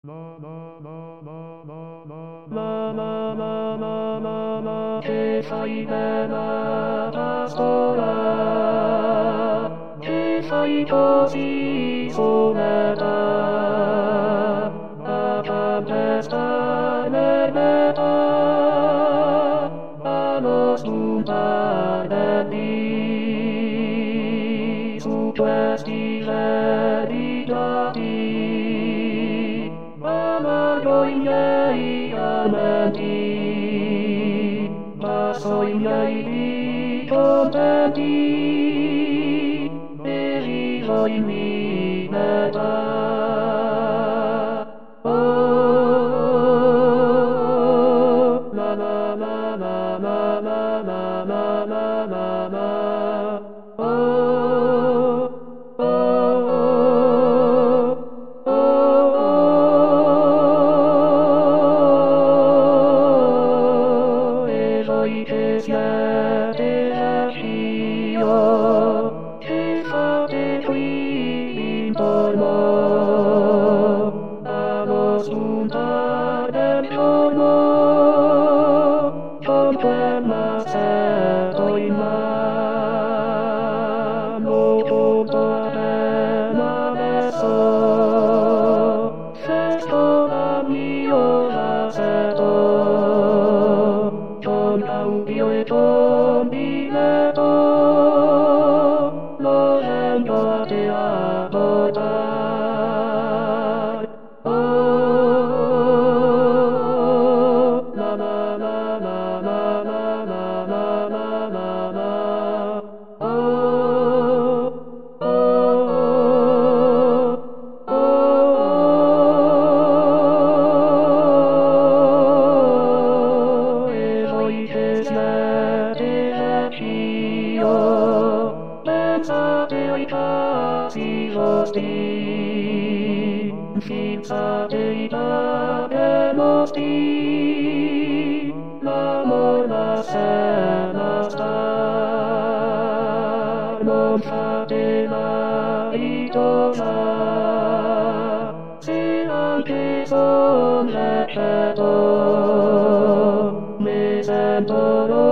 Che fai bella pastola, che fai così soleta, a tempesta nell'età, allo spuntare di su questi veritati, amato i miei amanti, passo i miei di contenti, e vivo in libertà. Oh, la la la la la la la la la la la. Oh, oh, oh, oh, e voi che siete anch'io, che fate qui intorno allo spuntare del giorno, con quell'assetto in mano, tutto appena adesso, sesto al mio assetto, con cambio e con biglietto, lo vengo a te a portare. Oh, la la la la la la la la la la la. Oh, oh, oh, oh, e voi che siete anch'io, pensate ai passi vostri, fissate i nostri, l'amor la sera sta, non fate mai tornare, se anche son l'effetto, mi sento